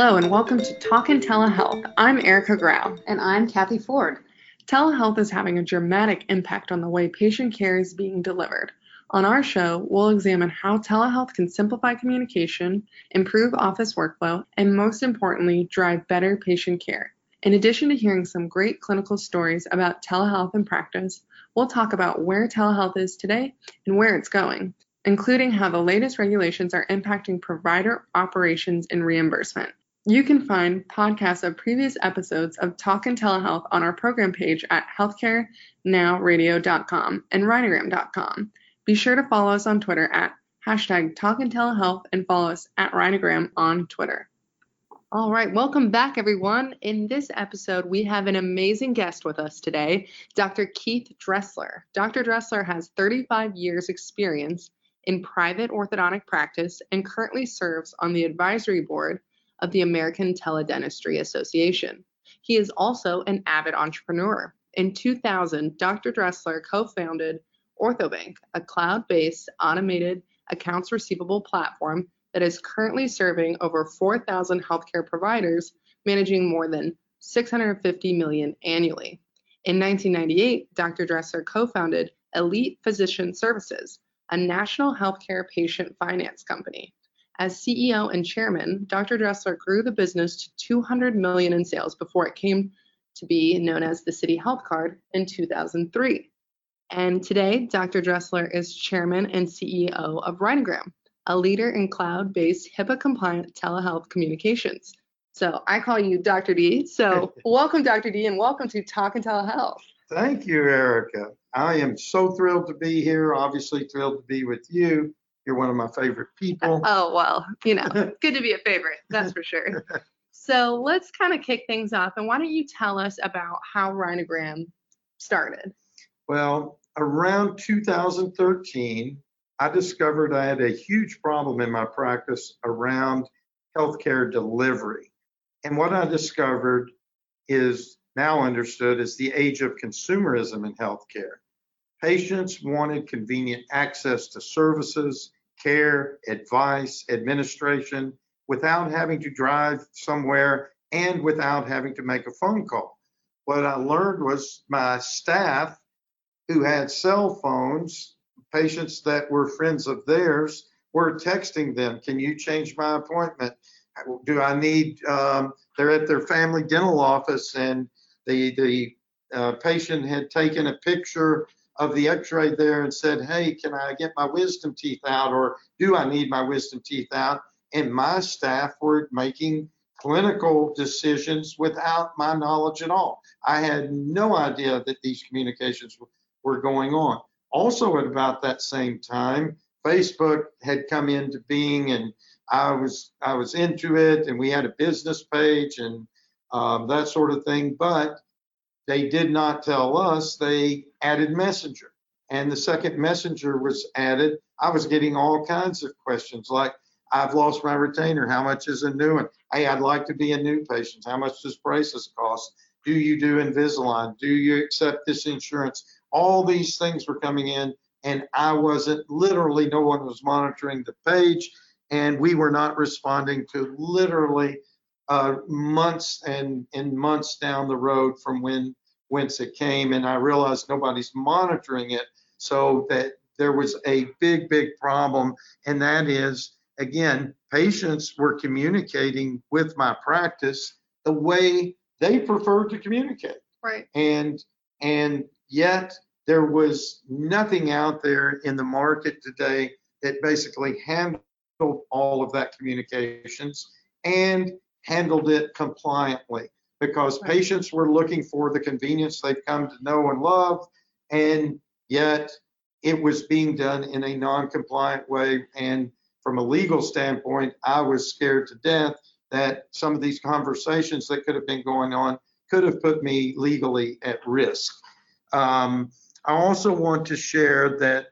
Hello and welcome to Talkin' Telehealth. I'm Erica Grau. And I'm Kathy Ford. Telehealth is having a dramatic impact on the way patient care is being delivered. On our show, we'll examine how telehealth can simplify communication, improve office workflow, and most importantly, drive better patient care. In addition to hearing some great clinical stories about telehealth in practice, we'll talk about where telehealth is today and where it's going, including how the latest regulations are impacting provider operations and reimbursement. You can find podcasts of previous episodes of Talkin' Telehealth on our program page at healthcarenowradio.com and rhinogram.com. Be sure to follow us on Twitter at #TalkinTelehealth and follow us at Rhinogram on Twitter. All right, welcome back, everyone. In this episode, we have an amazing guest with us today, Dr. Keith Dressler. Dr. Dressler has 35 years experience in private orthodontic practice and currently serves on the advisory board of the American Teledentistry Association. He is also an avid entrepreneur. In 2000, Dr. Dressler co-founded OrthoBank, a cloud-based automated accounts receivable platform that is currently serving over 4,000 healthcare providers, managing more than $650 million annually. In 1998, Dr. Dressler co-founded Elite Physician Services, a national healthcare patient finance company. As CEO and chairman, Dr. Dressler grew the business to $200 million in sales before it came to be known as the City Health Card in 2003. And today, Dr. Dressler is chairman and CEO of Rhinogram, a leader in cloud-based HIPAA-compliant telehealth communications. So I call you Dr. D. So welcome, Dr. D, and welcome to Talkin' Telehealth. Thank you, Erica. I am so thrilled to be here. Obviously thrilled to be with you. You're one of my favorite people. Oh, well, good to be a favorite, that's for sure. So let's kind of kick things off. And why don't you tell us about how Rhinogram started? Well, around 2013, I discovered I had a huge problem in my practice around healthcare delivery. And what I discovered is now understood as the age of consumerism in healthcare. Patients wanted convenient access to services, care, advice, administration, without having to drive somewhere and without having to make a phone call. What I learned was my staff who had cell phones, patients that were friends of theirs, were texting them, can you change my appointment? Do I need, they're at their family dental office and the patient had taken a picture of the x-ray there and said, hey, can I get my wisdom teeth out, or do I need my wisdom teeth out? And my staff were making clinical decisions without my knowledge at all. I had no idea that these communications were going on. Also at about that same time, Facebook had come into being, and I was into it, and we had a business page and that sort of thing, but they did not tell us they added Messenger. And the second Messenger was added, I was getting all kinds of questions like, I've lost my retainer, how much is a new one? Hey, I'd like to be a new patient, how much does braces cost? Do you do Invisalign? Do you accept this insurance? All these things were coming in, and I wasn't, literally no one was monitoring the page, and we were not responding to literally months and months down the road from whence it came. And I realized nobody's monitoring it, so that there was a big problem. And that is, again, patients were communicating with my practice the way they preferred to communicate. Right. And yet there was nothing out there in the market today that basically handled all of that communications and handled it compliantly, because patients were looking for the convenience they've come to know and love, and yet it was being done in a non-compliant way. And from a legal standpoint, I was scared to death that some of these conversations that could have been going on could have put me legally at risk. I also want to share that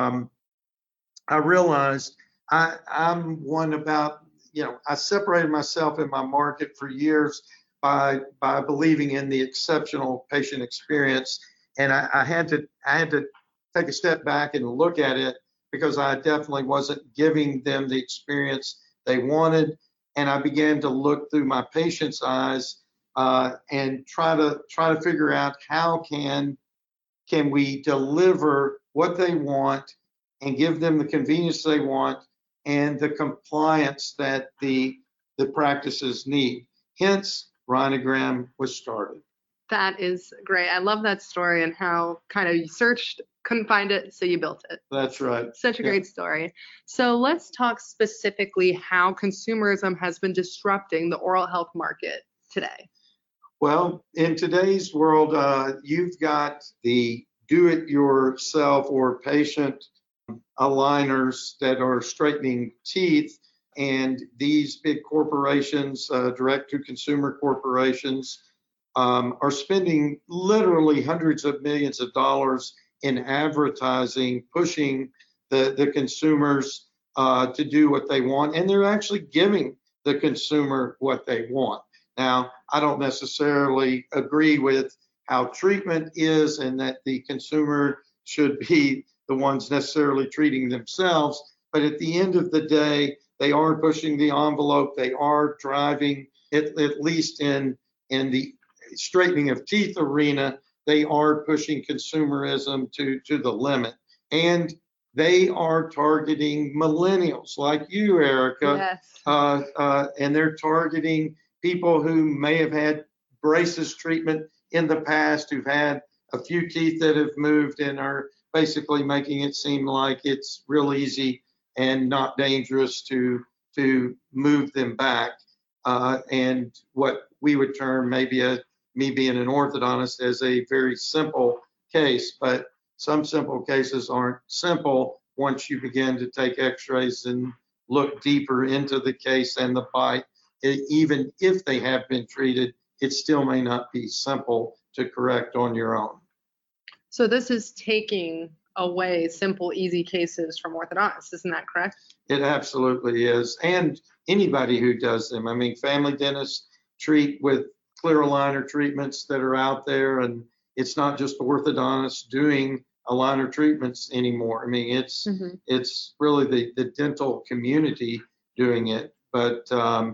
I realized I'm one about, I separated myself in my market for years by believing in the exceptional patient experience. And I had to take a step back and look at it, because I definitely wasn't giving them the experience they wanted. and I began to look through my patient's eyes and try to figure out how can we deliver what they want and give them the convenience they want and the compliance that the practices need. Hence, Rhinogram was started. That is great. I love that story and how kind of you searched, couldn't find it, so you built it. That's right. Such a great story. So let's talk specifically how consumerism has been disrupting the oral health market today. Well, in today's world, you've got the do-it-yourself or patient aligners that are straightening teeth, and these big corporations, direct-to-consumer corporations, are spending literally hundreds of millions of dollars in advertising, pushing the consumers to do what they want, and they're actually giving the consumer what they want. Now, I don't necessarily agree with how treatment is and that the consumer should be the ones necessarily treating themselves, but at the end of the day, they are pushing the envelope. They are driving, at least in the straightening of teeth arena, they are pushing consumerism to the limit. And they are targeting millennials like you, Erica. Yes. And they're targeting people who may have had braces treatment in the past, who've had a few teeth that have moved and are basically making it seem like it's real easy and not dangerous to move them back. And what we would term maybe me being an orthodontist as a very simple case, but some simple cases aren't simple once you begin to take x-rays and look deeper into the case and the bite. Even if they have been treated, it still may not be simple to correct on your own. So this is taking away simple, easy cases from orthodontists, isn't that correct? It absolutely is. And anybody who does them. I mean, family dentists treat with clear aligner treatments that are out there, and it's not just orthodontists doing aligner treatments anymore. I mean, it's really the dental community doing it, but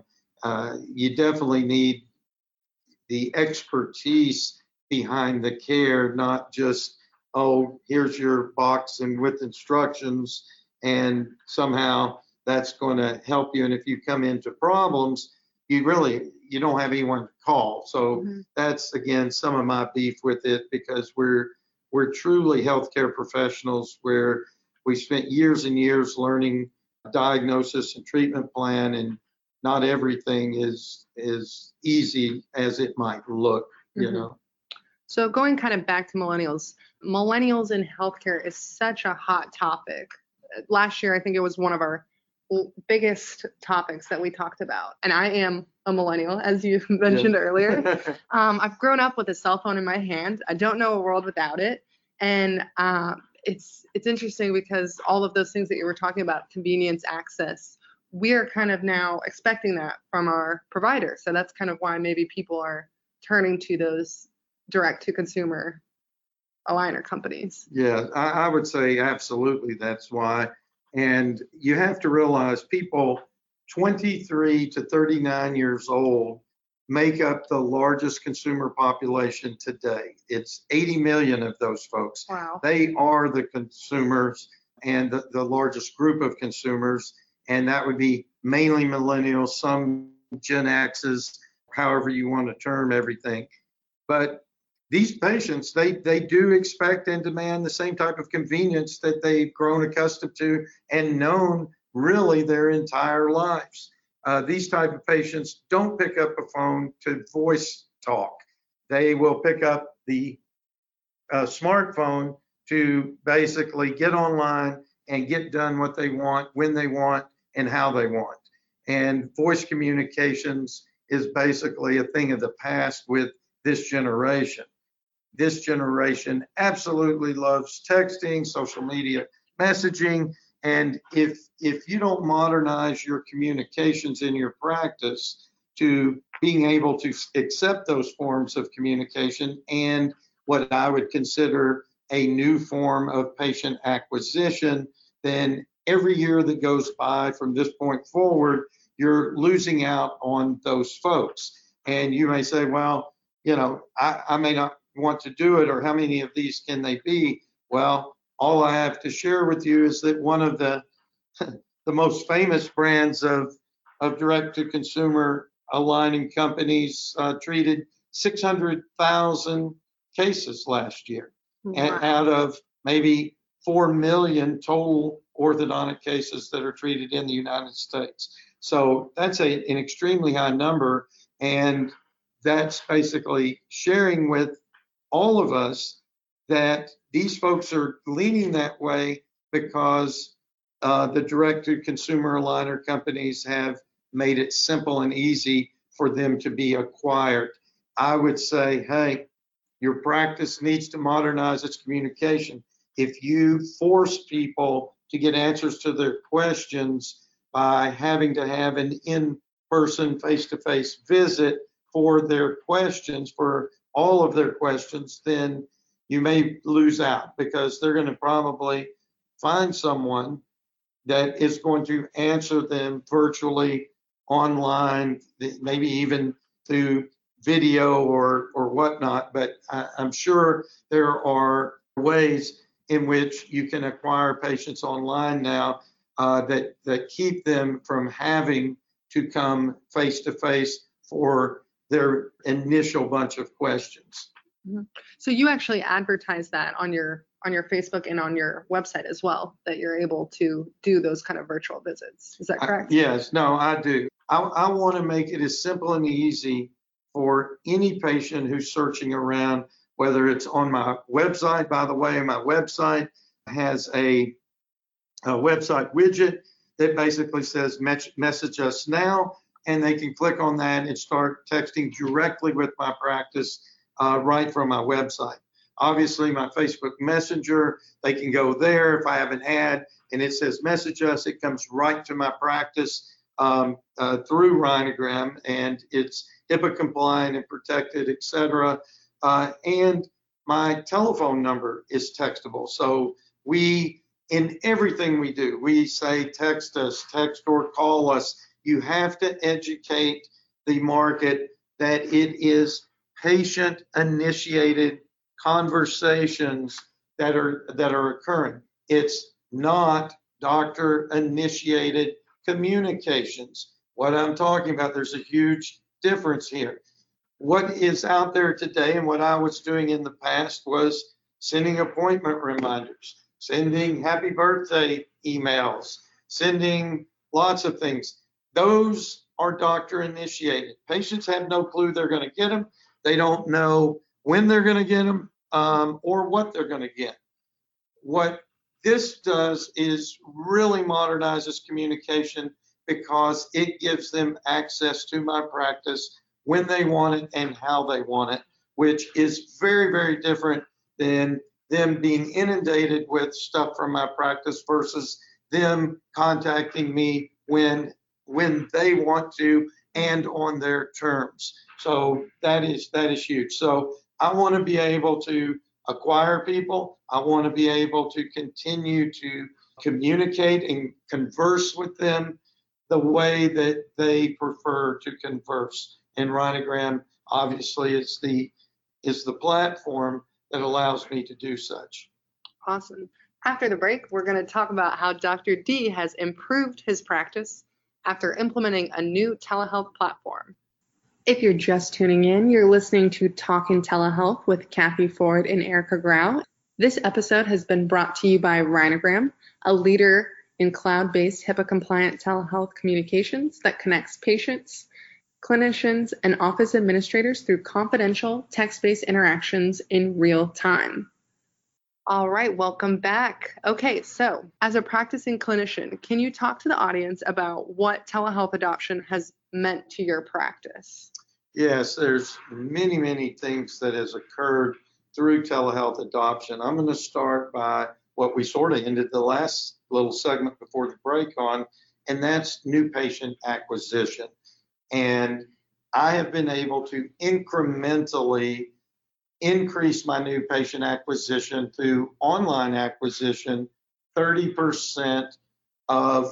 you definitely need the expertise behind the care, not just, oh, here's your box and with instructions, and somehow that's going to help you. And if you come into problems, you don't have anyone to call. So that's, again, some of my beef with it, because we're truly healthcare professionals where we spent years and years learning diagnosis and treatment plan, and not everything is easy as it might look, you know. So going kind of back to millennials in healthcare is such a hot topic. Last year, I think it was one of our biggest topics that we talked about. And I am a millennial, as you mentioned earlier. I've grown up with a cell phone in my hand. I don't know a world without it. And it's interesting because all of those things that you were talking about, convenience, access, we're kind of now expecting that from our provider. So that's kind of why maybe people are turning to those direct-to-consumer aligner companies. Yeah, I would say absolutely that's why. And you have to realize people 23 to 39 years old make up the largest consumer population today. It's 80 million of those folks. Wow. They are the consumers and the largest group of consumers. And that would be mainly millennials, some Gen X's, however you want to term everything. But these patients, they do expect and demand the same type of convenience that they've grown accustomed to and known really their entire lives. These type of patients don't pick up a phone to voice talk. They will pick up the smartphone to basically get online and get done what they want, when they want, and how they want. And voice communications is basically a thing of the past with this generation. This generation absolutely loves texting, social media messaging, and if you don't modernize your communications in your practice to being able to accept those forms of communication and what I would consider a new form of patient acquisition, then every year that goes by from this point forward, you're losing out on those folks. And you may say, well, I may not want to do it, or how many of these can they be? Well, all I have to share with you is that one of the most famous brands of direct-to-consumer aligning companies treated 600,000 cases last year, and out of maybe 4 million total orthodontic cases that are treated in the United States. So that's an extremely high number, and that's basically sharing with all of us that these folks are leaning that way because the direct-to-consumer aligner companies have made it simple and easy for them to be acquired. I would say, hey, your practice needs to modernize its communication. If you force people to get answers to their questions by having to have an in-person, face-to-face visit for their questions, for all of their questions, then you may lose out, because they're going to probably find someone that is going to answer them virtually, online, maybe even through video or whatnot. But I'm sure there are ways in which you can acquire patients online now that keep them from having to come face to face for their initial bunch of questions. Mm-hmm. So you actually advertise that on your Facebook and on your website as well, that you're able to do those kind of virtual visits. Is that correct? Yes, no, I do. I want to make it as simple and easy for any patient who's searching around, whether it's on my website. By the way, my website has a website widget that basically says message us now, and they can click on that and start texting directly with my practice right from my website. Obviously, my Facebook Messenger, they can go there. If I have an ad and it says message us, it comes right to my practice through Rhinogram, and it's HIPAA compliant and protected, etc. And my telephone number is textable. So in everything we do, we say text us, text or call us. You have to educate the market that it is patient-initiated conversations that are occurring. It's not doctor-initiated communications. What I'm talking about, there's a huge difference here. What is out there today and what I was doing in the past was sending appointment reminders, sending happy birthday emails, sending lots of things. Those are doctor-initiated. Patients have no clue they're going to get them. They don't know when they're going to get them or what they're going to get. What this does is really modernizes communication, because it gives them access to my practice when they want it and how they want it, which is very, very different than them being inundated with stuff from my practice versus them contacting me when they want to and on their terms. So that is huge. So I want to be able to acquire people. I want to be able to continue to communicate and converse with them the way that they prefer to converse. And Rhinogram obviously is the platform that allows me to do such. Awesome. After the break, we're going to talk about how Dr. D has improved his practice after implementing a new telehealth platform. If you're just tuning in, you're listening to Talkin' Telehealth with Kathy Ford and Erica Grau. This episode has been brought to you by Rhinogram, a leader in cloud-based HIPAA-compliant telehealth communications that connects patients, clinicians, and office administrators through confidential text-based interactions in real time. All right, welcome back. Okay, so as a practicing clinician, can you talk to the audience about what telehealth adoption has meant to your practice? Yes, there's many, many things that has occurred through telehealth adoption. I'm going to start by what we sort of ended the last little segment before the break on, and that's new patient acquisition. And I have been able to incrementally increase my new patient acquisition through online acquisition 30% of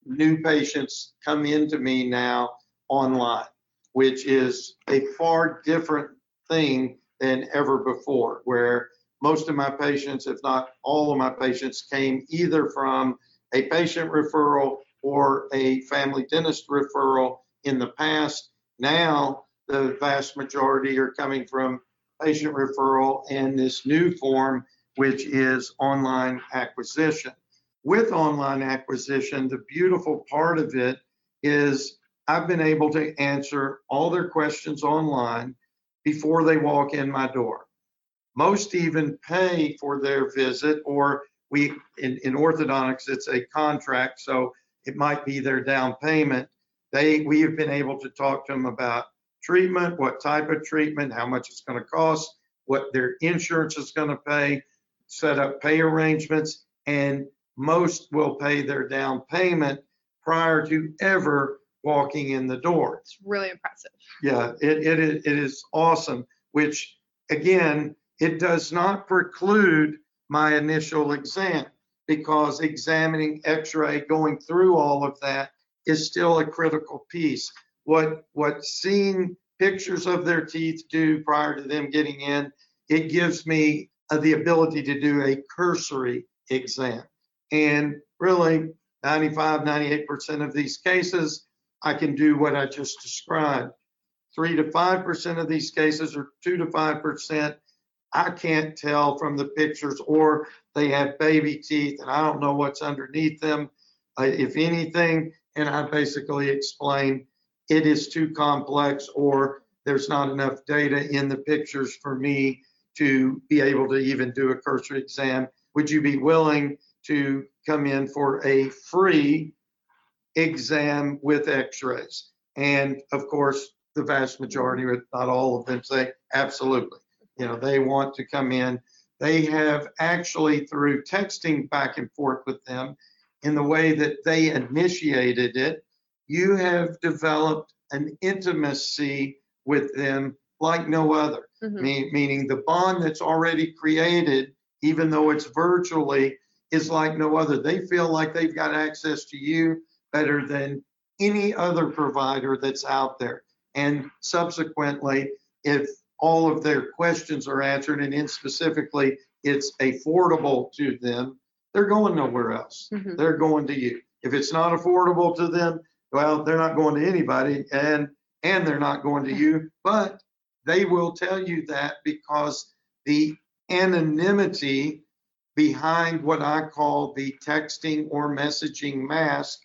new patients come into me now online, which is a far different thing than ever before, where most of my patients, if not all of my patients, came either from a patient referral or a family dentist referral in the past. Now, the vast majority are coming from patient referral and this new form, which is online acquisition. With online acquisition, the beautiful part of it is I've been able to answer all their questions online before they walk in my door. Most even pay for their visit, or in orthodontics, it's a contract, so it might be their down payment. We have been able to talk to them about treatment, what type of treatment, how much it's going to cost, what their insurance is going to pay, set up pay arrangements, and most will pay their down payment prior to ever walking in the door. It's really impressive. Yeah, it is awesome, which again, it does not preclude my initial exam, because examining x-ray, going through all of that is still a critical piece. What seeing pictures of their teeth do prior to them getting in, it gives me the ability to do a cursory exam. And really 95, 98% of these cases, I can do what I just described. 3 to 5% of these cases, or 2 to 5%, I can't tell from the pictures, or they have baby teeth and I don't know what's underneath them, if anything. And I basically explain it is too complex, or there's not enough data in the pictures for me to be able to even do a cursory exam. Would you be willing to come in for a free exam with x-rays? And of course, the vast majority, if not all of them, say absolutely. You know, they want to come in. They have actually, through texting back and forth with them, in the way that they initiated it, you have developed an intimacy with them like no other. Meaning the bond that's already created, even though it's virtually, is like no other. They feel like they've got access to you better than any other provider that's out there. And subsequently, if all of their questions are answered, and in specifically it's affordable to them, they're going nowhere else. They're going to you. If it's not affordable to them, well, they're not going to anybody, and they're not going to you. But they will tell you that because the anonymity behind what I call the texting or messaging mask,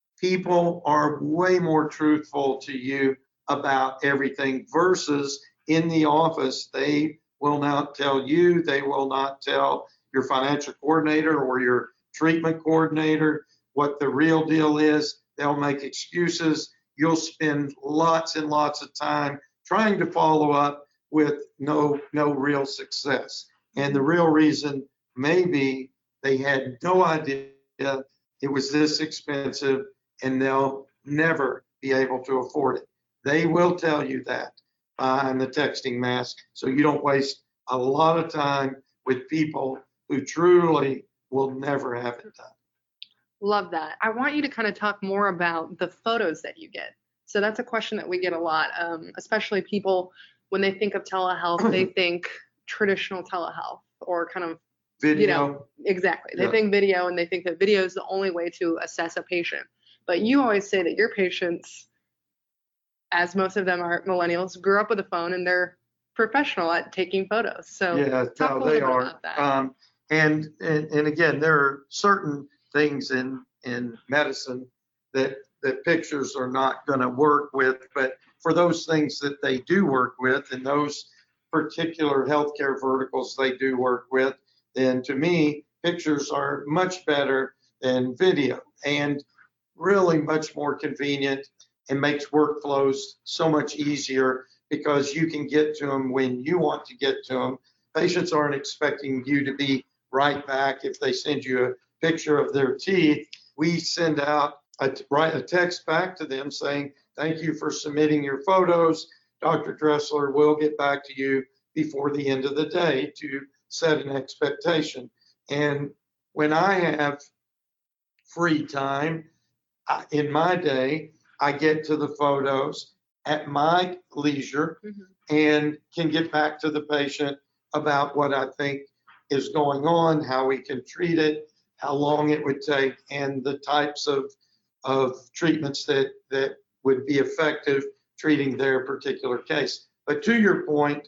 people are way more truthful to you about everything, versus in the office, they will not tell you, they will not tell your financial coordinator or your treatment coordinator what the real deal is. They'll make excuses. You'll spend lots and lots of time trying to follow up with no real success. And the real reason maybe they had no idea it was this expensive, and they'll never be able to afford it. They will tell you that behind the texting mask, so you don't waste a lot of time with people who truly will never have it done. Love that. I want you to kind of talk more about the photos that you get. So that's a question that we get a lot, especially people when they think of telehealth, they think traditional telehealth or kind of Video. You know, exactly. They think video, and they think that video is the only way to assess a patient. But you always say that your patients, as most of them are millennials, grew up with a phone and they're professional at taking photos. So talk a little bit about that. And again, there are certain things in medicine that pictures are not going to work with, but for those things that they do work with, and those particular healthcare verticals they do work with, then to me, pictures are much better than video, and really much more convenient, and makes workflows so much easier because you can get to them when you want to get to them. Patients aren't expecting you to be right back. If they send you a picture of their teeth, we send out a text back to them saying, thank you for submitting your photos. Dr. Dressler will get back to you before the end of the day to set an expectation. And when I have free time, in my day, I get to the photos at my leisure and can get back to the patient about what I think is going on, how we can treat it, how long it would take, and the types of treatments that would be effective treating their particular case. But to your point,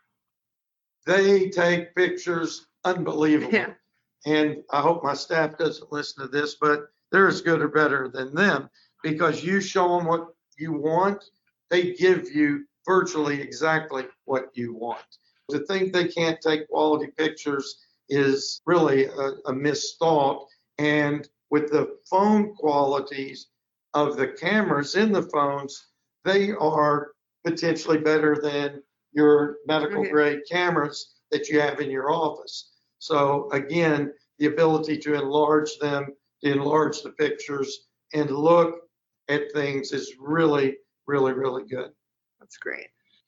they take pictures unbelievable. Yeah. And I hope my staff doesn't listen to this, but they're as good or better than them, because you show them what you want, they give you virtually exactly what you want. To think they can't take quality pictures is really a misthought. And with the phone qualities of the cameras in the phones, they are potentially better than your medical grade cameras that you have in your office. So again, the ability to enlarge them, to enlarge the pictures and look at things is really, really, really good. That's great.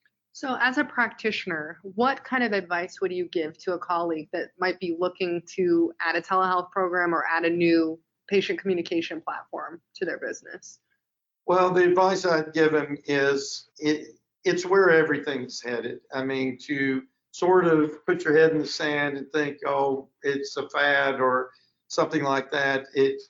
So as a practitioner, what kind of advice would you give to a colleague that might be looking to add a telehealth program or add a new patient communication platform to their business? Well, the advice I'd give them is it's where everything's headed. I mean, to sort of put your head in the sand and think, oh, it's a fad or something like that,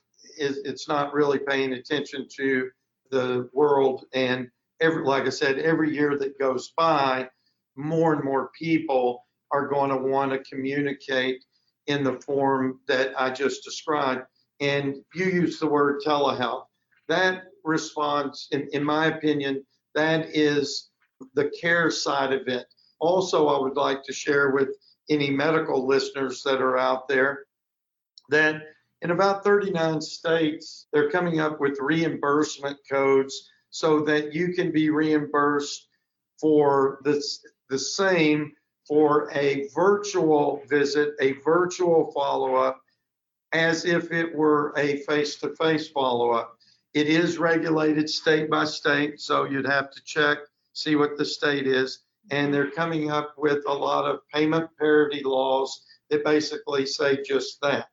it's not really paying attention to the world. And like I said, every year that goes by, more and more people are going to want to communicate in the form that I just described. And you use the word telehealth. That response, in my opinion, that is the care side of it. Also, I would like to share with any medical listeners that are out there that in about 39 states, they're coming up with reimbursement codes so that you can be reimbursed for the same for a virtual visit, a virtual follow-up, as if it were a face-to-face follow-up. It is regulated state by state, so you'd have to check, see what the state is. And they're coming up with a lot of payment parity laws that basically say just that.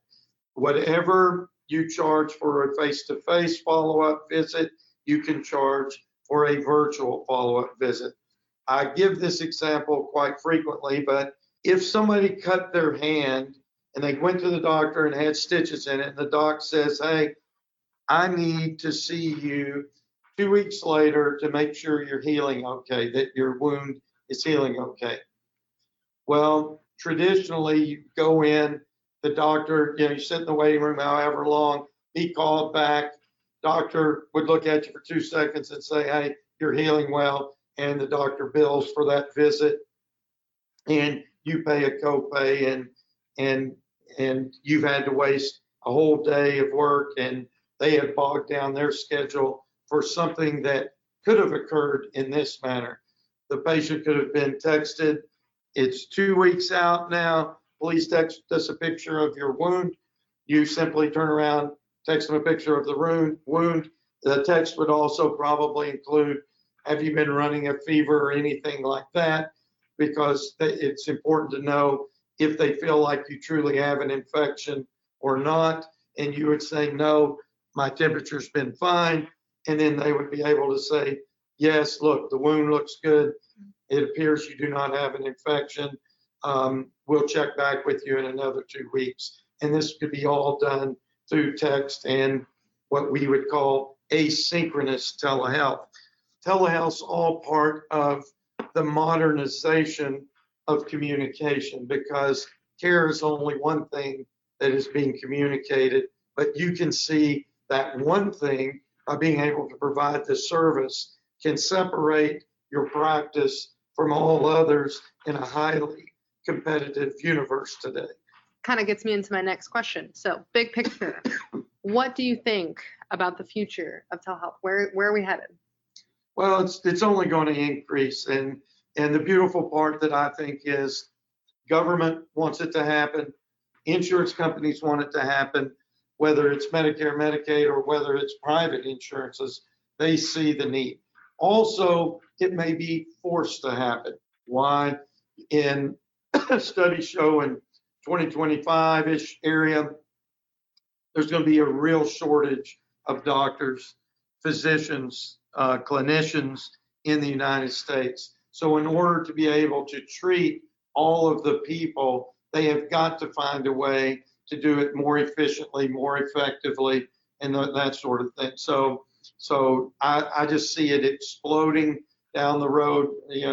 Whatever you charge for a face-to-face follow-up visit, you can charge for a virtual follow-up visit. I give this example quite frequently, but if somebody cut their hand and they went to the doctor and had stitches in it, and the doc says, hey, I need to see you 2 weeks later to make sure you're healing okay, that your wound is healing okay. Well, traditionally, you go in, the doctor, you sit in the waiting room however long, he called back, doctor would look at you for 2 seconds and say, hey, you're healing well, and the doctor bills for that visit, and you pay a copay, and you've had to waste a whole day of work, and they have bogged down their schedule for something that could have occurred in this manner. The patient could have been texted, it's 2 weeks out now, please text us a picture of your wound. You simply turn around, text them a picture of the wound. The text would also probably include, have you been running a fever or anything like that? Because it's important to know if they feel like you truly have an infection or not. And you would say, no, my temperature's been fine. And then they would be able to say, yes, look, the wound looks good. It appears you do not have an infection. We'll check back with you in another 2 weeks. And this could be all done through text and what we would call asynchronous telehealth. Telehealth's all part of the modernization of communication, because care is only one thing that is being communicated, but you can see that one thing by being able to provide this service can separate your practice from all others in a highly competitive universe today. Kind of gets me into my next question. So big picture, what do you think about the future of telehealth? Where are we headed? Well, it's only going to increase. And the beautiful part that I think is government wants it to happen. Insurance companies want it to happen, whether it's Medicare, Medicaid, or whether it's private insurances, they see the need. Also, it may be forced to happen. Why? In studies show in 2025-ish area, there's going to be a real shortage of doctors, physicians, clinicians in the United States. So in order to be able to treat all of the people, they have got to find a way to do it more efficiently, more effectively, and that sort of thing. So I just see it exploding down the road,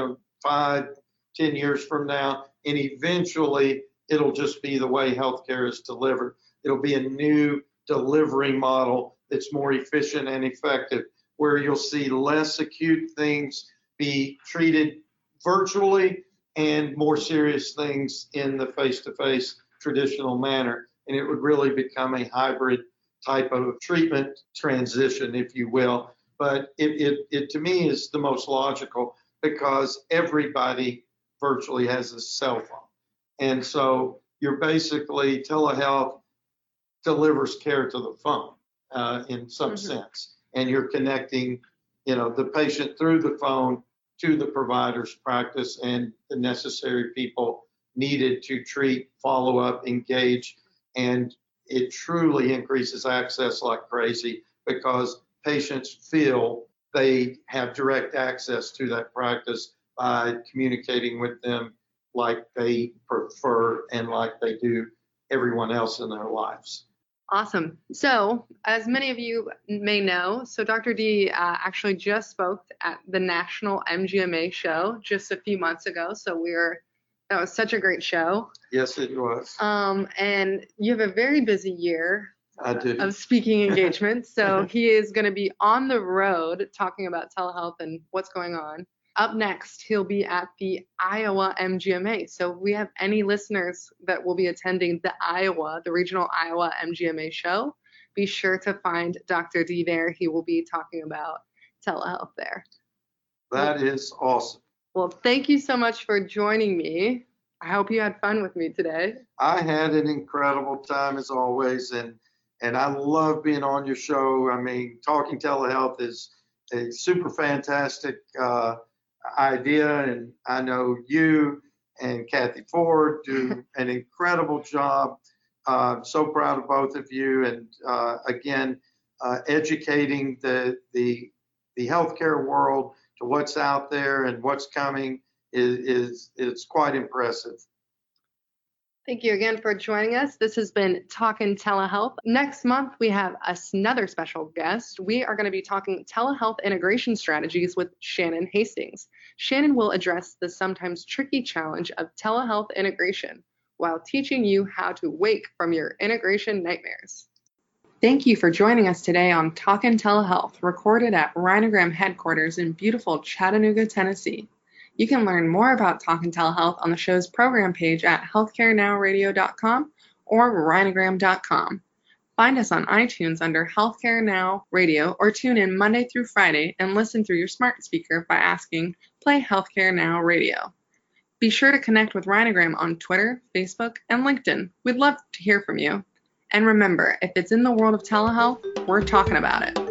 5, 10 years from now, and eventually it'll just be the way healthcare is delivered. It'll be a new delivery model that's more efficient and effective, where you'll see less acute things be treated virtually and more serious things in the face-to-face traditional manner. And it would really become a hybrid type of treatment transition, if you will. But it to me is the most logical, because everybody virtually has a cell phone. And so you're basically, telehealth delivers care to the phone in some sense. And you're connecting, the patient through the phone to the provider's practice and the necessary people needed to treat, follow up, engage. And it truly increases access like crazy, because patients feel they have direct access to that practice by communicating with them like they prefer and like they do everyone else in their lives. Awesome. So, as many of you may know, Dr. D actually just spoke at the National MGMA show just a few months ago. So that was such a great show. Yes, it was. And you have a very busy year I do. of speaking engagements. So he is going to be on the road talking about telehealth and what's going on. Up next, he'll be at the Iowa MGMA. So if we have any listeners that will be attending the regional Iowa MGMA show, be sure to find Dr. D there. He will be talking about telehealth there. That is awesome. Well, thank you so much for joining me. I hope you had fun with me today. I had an incredible time as always, and I love being on your show. I mean, talking telehealth is a super fantastic idea, and I know you and Kathy Ford do an incredible job. So proud of both of you, and again, educating the healthcare world to what's out there and what's coming is quite impressive. Thank you again for joining us. This has been Talkin' Telehealth. Next month, we have another special guest. We are going to be talking telehealth integration strategies with Shannon Hastings. Shannon will address the sometimes tricky challenge of telehealth integration while teaching you how to wake from your integration nightmares. Thank you for joining us today on Talkin' Telehealth, recorded at Rhinogram headquarters in beautiful Chattanooga, Tennessee. You can learn more about Talkin' Telehealth on the show's program page at healthcarenowradio.com or rhinogram.com. Find us on iTunes under Healthcare Now Radio, or tune in Monday through Friday and listen through your smart speaker by asking, "Play Healthcare Now Radio." Be sure to connect with Rhinogram on Twitter, Facebook, and LinkedIn. We'd love to hear from you. And remember, if it's in the world of telehealth, we're talking about it.